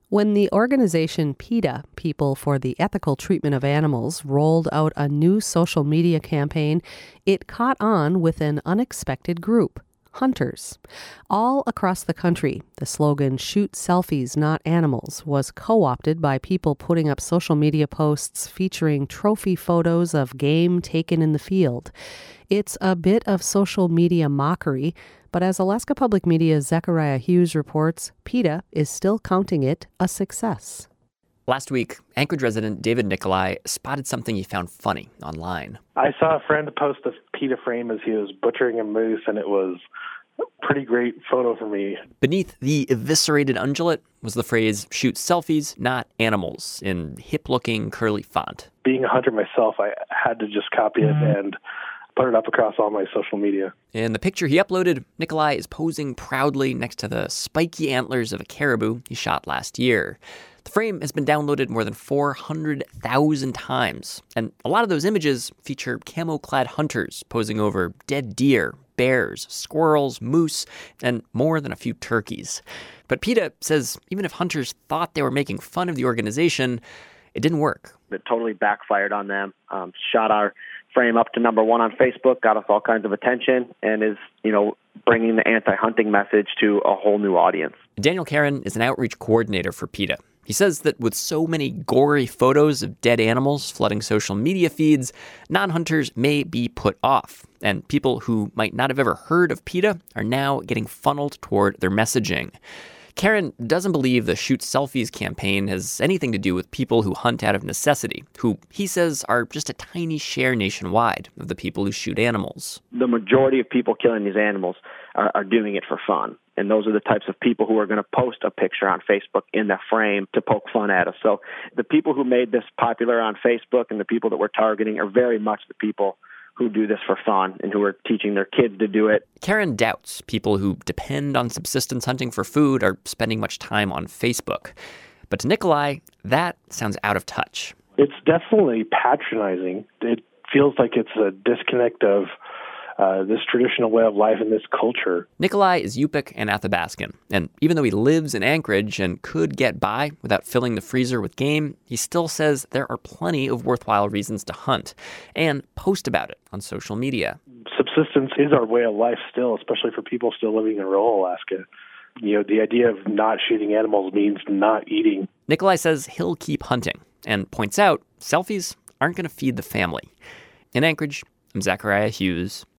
When the organization PETA, People for the Ethical Treatment of Animals, rolled out a new social media campaign, it caught on with an unexpected group. Hunters. All across the country, the slogan, "Shoot selfies, not animals," was co-opted by people putting up social media posts featuring trophy photos of game taken in the field. It's a bit of social media mockery, but as Alaska Public Media's Zechariah Hughes reports, PETA is still counting it a success. Last week, Anchorage resident David Nicolai spotted something he found funny online. I saw a friend post a PETA frame as he was butchering a moose, and it was a pretty great photo for me. Beneath the eviscerated ungulate was the phrase, "Shoot selfies, not animals," in hip-looking curly font. Being a hunter myself, I had to just copy it and put it up across all my social media. In the picture he uploaded, Nicolai is posing proudly next to the spiky antlers of a caribou he shot last year. The frame has been downloaded more than 400,000 times, and a lot of those images feature camo-clad hunters posing over dead deer, bears, squirrels, moose, and more than a few turkeys. But PETA says even if hunters thought they were making fun of the organization, it didn't work. It totally backfired on them. Shot our frame up to number one on Facebook, got us all kinds of attention, and is, bringing the anti-hunting message to a whole new audience. Daniel Karen is an outreach coordinator for PETA. He says that with so many gory photos of dead animals flooding social media feeds, non-hunters may be put off, and people who might not have ever heard of PETA are now getting funneled toward their messaging. Karen doesn't believe the Shoot Selfies campaign has anything to do with people who hunt out of necessity, who he says are just a tiny share nationwide of the people who shoot animals. The majority of people killing these animals are doing it for fun. And those are the types of people who are going to post a picture on Facebook in that frame to poke fun at us. So the people who made this popular on Facebook and the people that we're targeting are very much the people who do this for fun and who are teaching their kids to do it. Karen doubts people who depend on subsistence hunting for food are spending much time on Facebook. But to Nicolai, that sounds out of touch. It's definitely patronizing. It feels like it's a disconnect of this traditional way of life and this culture. Nicolai is Yupik and Athabascan, and even though he lives in Anchorage and could get by without filling the freezer with game, he still says there are plenty of worthwhile reasons to hunt and post about it on social media. Subsistence is our way of life still, especially for people still living in rural Alaska. The idea of not shooting animals means not eating. Nicolai says he'll keep hunting and points out selfies aren't going to feed the family. In Anchorage, I'm Zechariah Hughes,